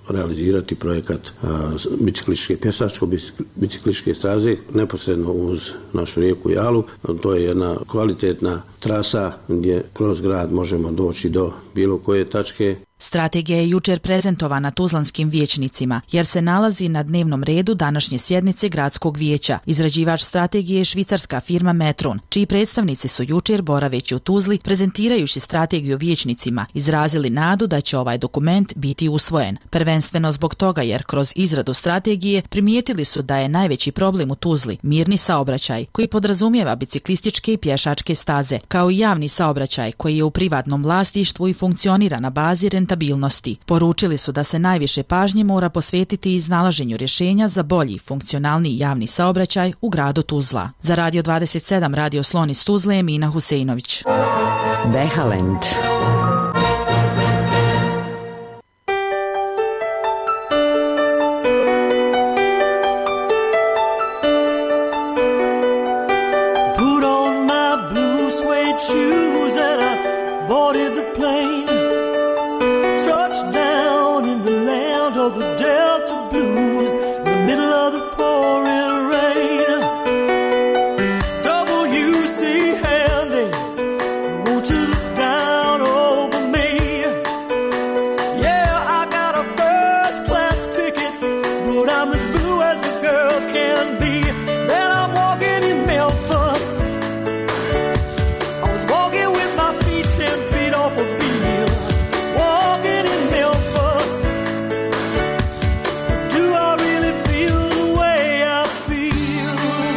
realizirati projekat pješačko-biciklističke staze neposredno uz našu rijeku Jalu. To je jedna kvalitetna trasa gdje kroz grad možemo doći do bilo koje tačke. Strategija je jučer prezentovana tuzlanskim vijećnicima, jer se nalazi na dnevnom redu današnje sjednice gradskog vijeća. Izrađivač strategije je švicarska firma Metron, čiji predstavnici su jučer, boraveći u Tuzli, prezentirajući strategiju vijećnicima, izrazili nadu da će ovaj dokument biti usvojen. Prvenstveno zbog toga jer kroz izradu strategije primijetili su da je najveći problem u Tuzli mirni saobraćaj, koji podrazumijeva biciklističke i pješačke staze, kao i javni saobraćaj koji je u privatnom vlasništvu i funkcionira na bazi rentabilnosti. Poručili su da se najviše pažnje mora posvetiti iznalaženju rješenja za bolji, funkcionalniji javni saobraćaj u gradu Tuzla. Za Radio 27 Radio Slon iz Tuzle je Mina Huseinović. Behalend. Put on my blue suede shoes and I boarded the plane. Touchdown in the land of the Delta Blues, in the middle of the pouring rain. WC Handy, won't you look down over me? Yeah, I got a first class ticket, but I'm as blue as a girl can be. Then I'm walking in Memphis. I was walking with my feet 10 feet off a beat. Walking in Memphis, do I really feel the way I feel?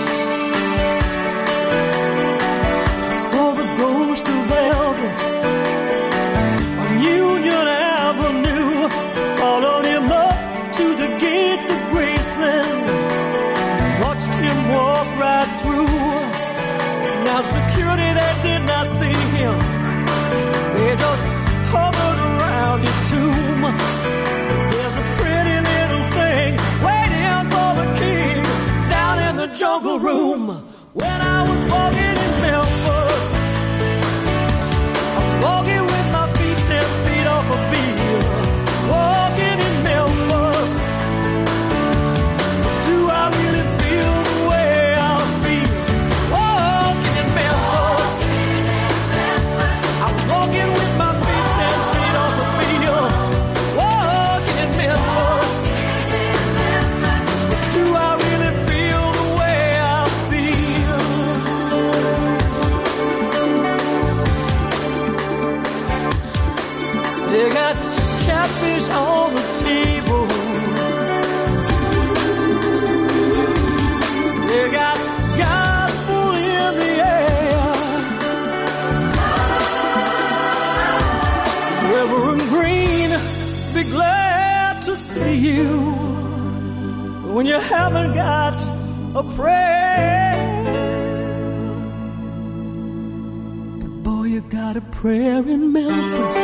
I saw the ghost of Elvis on Union Avenue, followed him up to the gates of Graceland, watched him walk right through. Now security, they did not see him, they just hovered around his tomb. There's a pretty little thing waiting for the king down in the jungle room. When I was walking in Memphis, I was walking with my feet 10 feet off a beat. Walking in Memphis, do I really feel the way I feel? Walking in Memphis, I was walking with my feet 10 feet off a beat. Walking in Memphis, do I really feel the way I feel? They got catfish on the table. They got gospel in the air. Reverend Green, be glad to see you when you haven't got a prayer. But boy, you got a prayer in Memphis.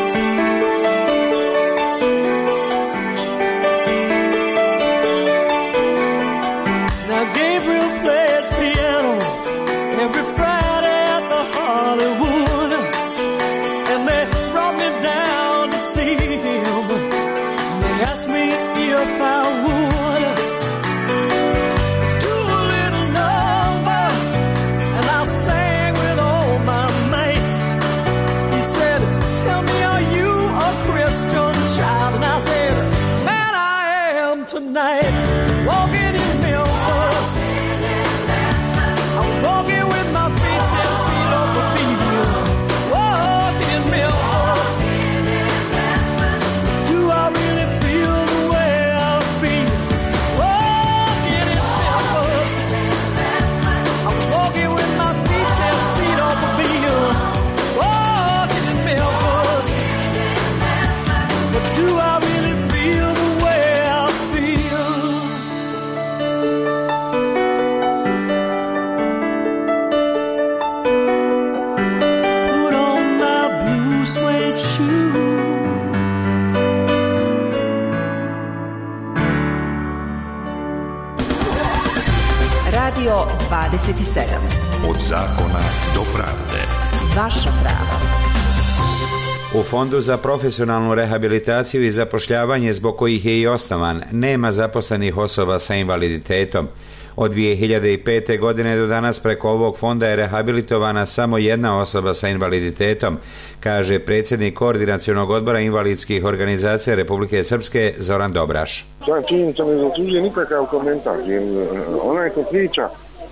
Now Gabriel plays piano every Friday at the Hollywood, and they brought me down to see him. They asked me if I would do a little number, and I sang with all my mates. He said, "Tell me, are you a Christian child?" And I said, "Man, I am tonight." Walking in Memphis, I was walking with my feet 10 feet off a beat. Walking in Memphis, do I really feel the way I feel? Walking in Memphis, I was walking with my feet 10 feet off a beat. Walking in Memphis, but do I really feel the way I feel? Put on my blue suede shoes. Radio 27. Od zakona do pravde. Vaša prava. U Fondu za profesionalnu rehabilitaciju i zapošljavanje, zbog kojih je i osnovan, nema zaposlenih osoba sa invaliditetom. Od 2005. godine do danas preko ovog fonda je rehabilitovana samo jedna osoba sa invaliditetom, kaže predsjednik Koordinacionog odbora invalidskih organizacija Republike Srpske Zoran Dobraš. Ta činjenica ne zaslužuje nikakav komentar, jer onaj ko priča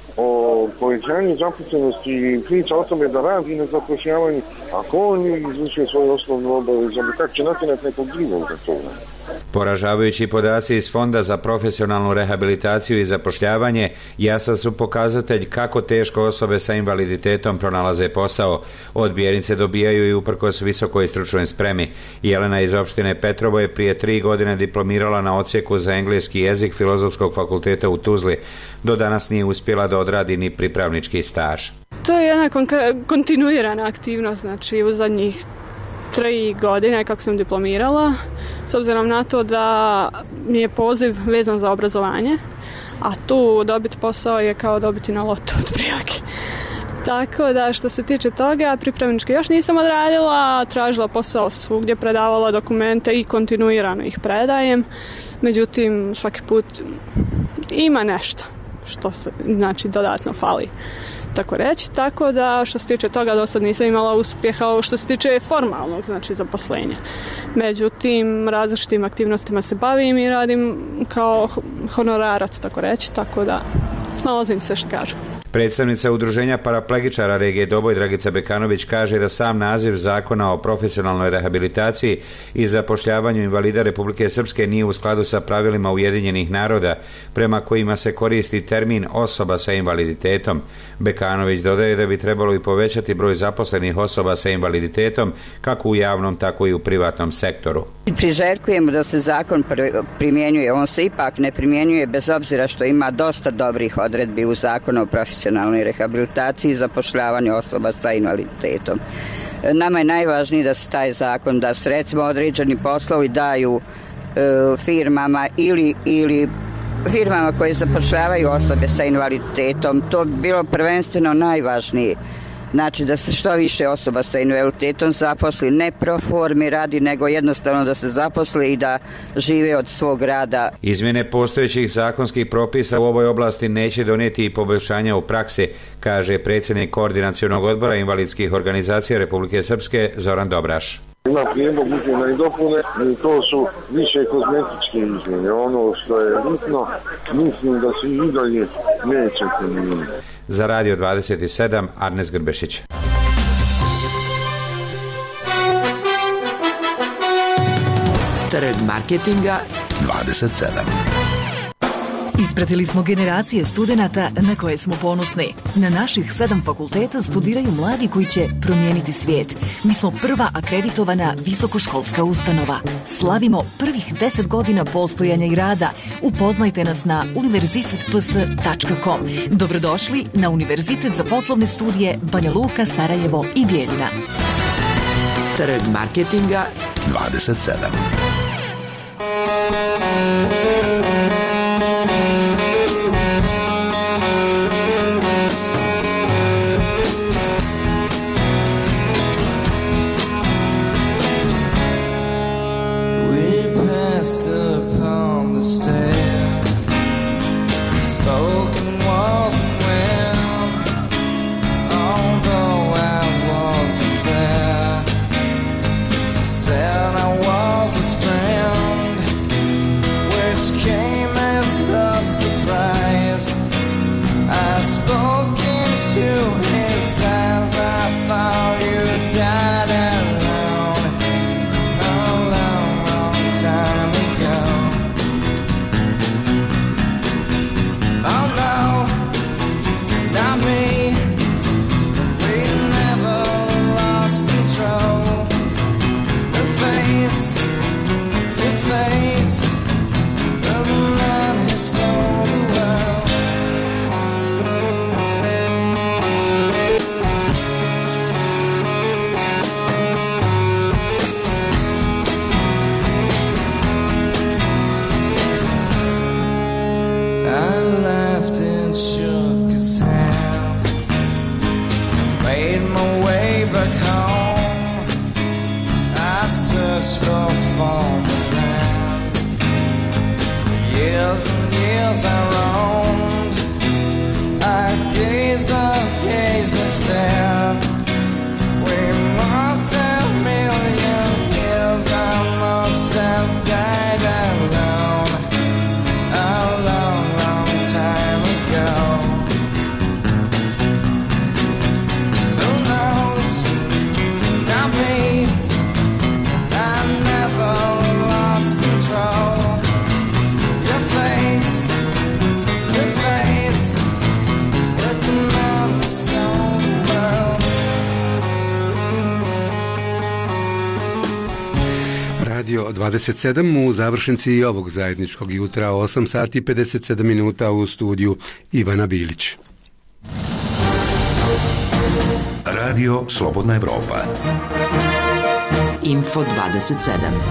o povećanju zaposlenosti i priča o tome da radi na zapošljavanju, ako on izvršuje svoju osnovnu obavezu, kako će natjerati nekog drugog za to? Poražavajući podaci iz Fonda za profesionalnu rehabilitaciju i zapošljavanje jasan su pokazatelj kako teško osobe sa invaliditetom pronalaze posao. Odbijenice dobijaju i uprkos visokoj stručnoj spremi. Jelena iz opštine Petrovo je prije 3 godine diplomirala na odsjeku za engleski jezik Filozofskog fakulteta u Tuzli. Do danas nije uspjela da odradi ni pripravnički staž. To je jedna kontinuirana aktivnost, znači u zadnjih 3 godine kako sam diplomirala, s obzirom na to da mi je poziv vezan za obrazovanje, a tu dobiti posao je kao dobiti na lotu otprilike. Tako da što se tiče toga, pripravnički još nisam odradila, tražila posao svugdje, predavala dokumente i kontinuirano ih predajem, međutim svaki put ima nešto što se znači dodatno fali. Tako reći, tako da što se tiče toga do sad nisam imala uspjeha što se tiče formalnog znači zaposlenja. Međutim, različitim aktivnostima se bavim i radim kao honorarac, tako reći, tako da snalazim se što kažu. Predstavnica Udruženja paraplegičara regije Doboj Dragica Bekanović kaže da sam naziv Zakona o profesionalnoj rehabilitaciji i zapošljavanju invalida Republike Srpske nije u skladu sa pravilima Ujedinjenih naroda, prema kojima se koristi termin osoba sa invaliditetom. Bekanović dodaje da bi trebalo i povećati broj zaposlenih osoba sa invaliditetom kako u javnom, tako i u privatnom sektoru. Priželjkujemo da se zakon primjenjuje, on se ipak ne primjenjuje bez obzira što ima dosta dobrih odredbi u zakonu o profesionalnoj rehabilitaciji i zapošljavanju osoba sa invaliditetom. Nama je najvažnije da se taj zakon, da se recimo određeni poslovi daju firmama ili firmama koje zapošljavaju osobe sa invaliditetom. To bi bilo prvenstveno najvažnije. Znači da se što više osoba sa invaliditetom zaposli, ne pro formi radi, nego jednostavno da se zaposli i da žive od svog rada. Izmjene postojećih zakonskih propisa u ovoj oblasti neće donijeti i poboljšanja u praksi, kaže predsjednik Koordinacionog odbora invalidskih organizacija Republike Srpske Zoran Dobraš. Ima prijedlog izmjena i dopune i to su više kozmetičke izmjene. Ono što je bitno, mislim da se i dalje neće promijeniti. Za Radio 27, Arnes Grbešić. Trg marketinga 27. Ispratili smo generacije studenata na koje smo ponosni. Na naših 7 fakulteta studiraju mladi koji će promijeniti svijet. Mi smo prva akreditovana visokoškolska ustanova. Slavimo prvih 10 godina postojanja i rada. Upoznajte nas na univerzitetps.com. Dobrodošli na Univerzitet za poslovne studije Banja Luka, Sarajevo i Bijeljina. Trg marketinga 27. 27 u završnici ovog zajedničkog jutra, 8 sati 57 minuta u studiju Ivana Bilić. Radio Slobodna Evropa. Info 27.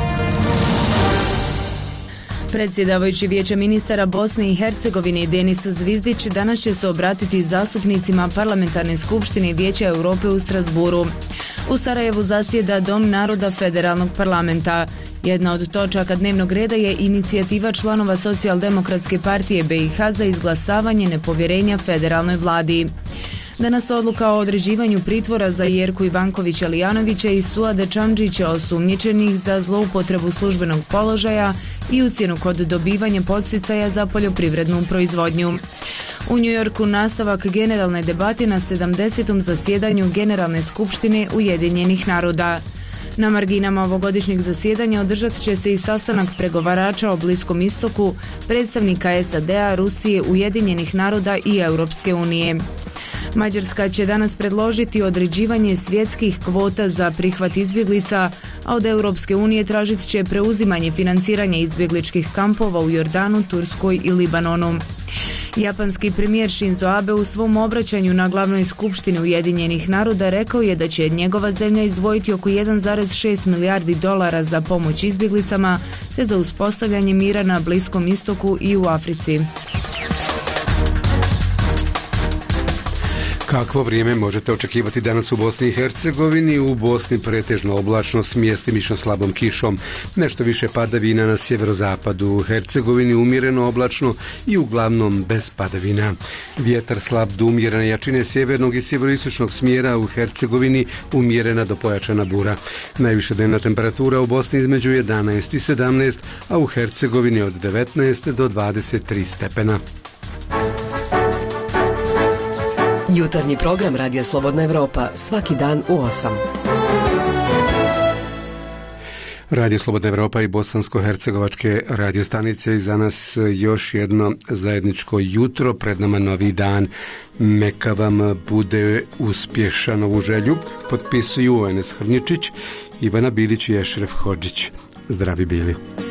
Predsjedavajući Vijeća ministara Bosne i Hercegovine Denis Zvizdić danas će se obratiti zastupnicima Parlamentarne skupštine Vijeća Europe u Strasburu. U Sarajevu zasjeda Dom naroda Federalnog parlamenta. Jedna od točaka dnevnog reda je inicijativa članova Socijaldemokratske partije BiH za izglasavanje nepovjerenja federalnoj vladi. Danas odluka o određivanju pritvora za Jerku Ivankovića Lijanovića i Suade Čamđića osumnjičenih za zloupotrebu službenog položaja i ucjenu kod dobivanja podsticaja za poljoprivrednu proizvodnju. U Njujorku nastavak generalne debate na 70. zasjedanju Generalne skupštine Ujedinjenih naroda. Na marginama ovogodišnjeg zasjedanja održat će se i sastanak pregovarača o Bliskom istoku, predstavnika SAD-a, Rusije, Ujedinjenih naroda i Europske unije. Mađarska će danas predložiti određivanje svjetskih kvota za prihvat izbjeglica, a od Europske unije tražit će preuzimanje financiranja izbjegličkih kampova u Jordanu, Turskoj i Libanonu. Japanski premijer Shinzo Abe u svom obraćanju na glavnoj skupštini Ujedinjenih naroda rekao je da će njegova zemlja izdvojiti oko 1,6 milijardi dolara za pomoć izbjeglicama te za uspostavljanje mira na Bliskom istoku i u Africi. Kakvo vrijeme možete očekivati danas u Bosni i Hercegovini? U Bosni pretežno oblačno s mjestimično slabom kišom. Nešto više padavina na sjeverozapadu. U Hercegovini umjereno oblačno i uglavnom bez padavina. Vjetar slab do umjerene jačine sjevernog i sjeveroistočnog smjera, u Hercegovini umjerena do pojačana bura. Najviša dnevna temperatura u Bosni između 11 i 17, a u Hercegovini od 19 do 23 stepena. Jutarnji program Radija Slobodna Evropa, svaki dan u 8. Radio Slobodna Evropa i bosansko-hercegovačke radiostanice i za nas još jedno zajedničko jutro, pred nama novi dan. Neka vam bude uspješan, ovu želju potpisuju Enes Hrnječić, Ivana Bilić i Ešref Hodžić. Zdravi bili.